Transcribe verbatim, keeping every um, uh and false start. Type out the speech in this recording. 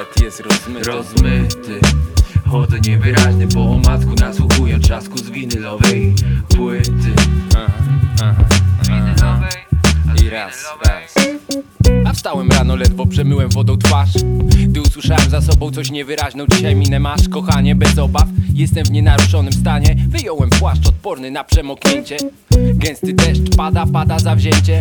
Świat jest rozmyty, rozmyty. Chodzę niewyraźny po omacku, nasłuchując trzasku z winylowej płyty. aha, aha, aha. I raz, raz. A wstałem rano, ledwo przemyłem wodą twarz, gdy usłyszałem za sobą coś niewyraźną. Dzisiaj minę masz, kochanie, bez obaw. Jestem w nienaruszonym stanie. Wyjąłem płaszcz odporny na przemoknięcie. Gęsty deszcz pada, pada zawzięcie.